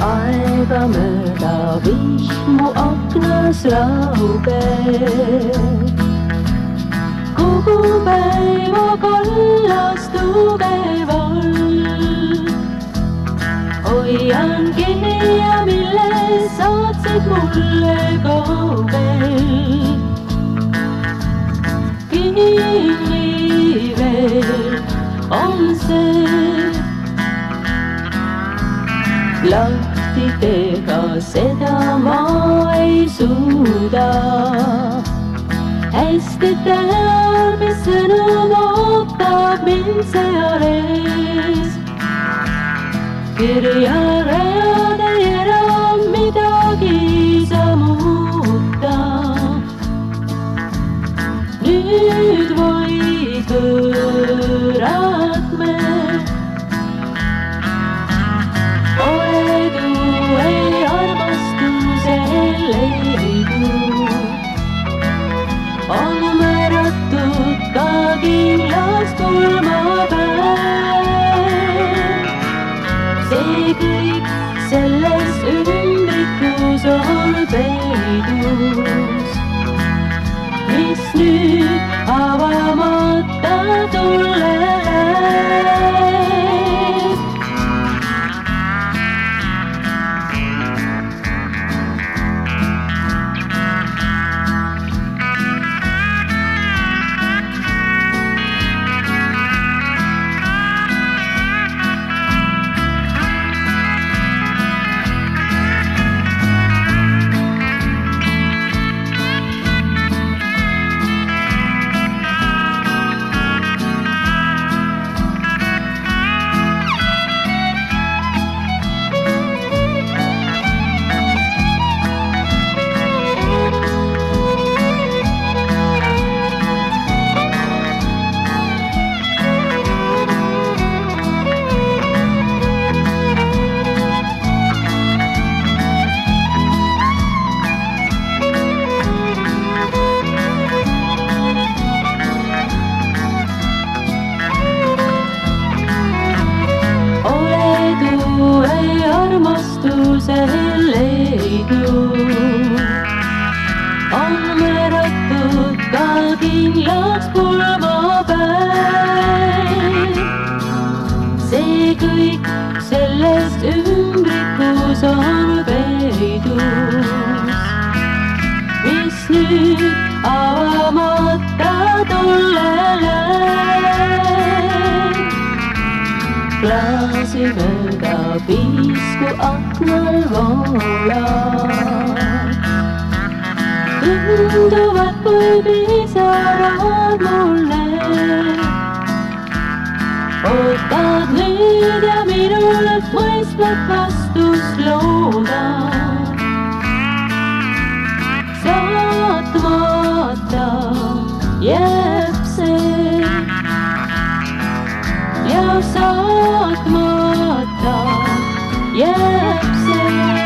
aega mööda vihmu aknas raugeb. Kogu päeva kallas tugev all. Hoian kirja, mille saatsid mulle kaugel. Kinni veel on see. Lahti teha seda ma ei suuda. Hästi tean, mis sõnum ootab mind seal ees. Kirja reade enam midagi sa muuta. Nüüd võid võõrad me. Oledu ei armastusel leidu. On määratud ka kindlas pulmapäev. See kõik selles ümbrikus on peidus, mis nüüd avamata tulle läheb. Armastusel leidu on määratud ka kindlaks pulmapäev. See kõik sellest ümbrikus on peidus, mis nüüd avamata tulle läheb. Klaasi mööda pisku aknal voolab. Tunduvad kui pisarad mulle. Ootad nüüd ja minult mõistvat vastust loodan. Saatmata jääb see ja saatmata jääb see.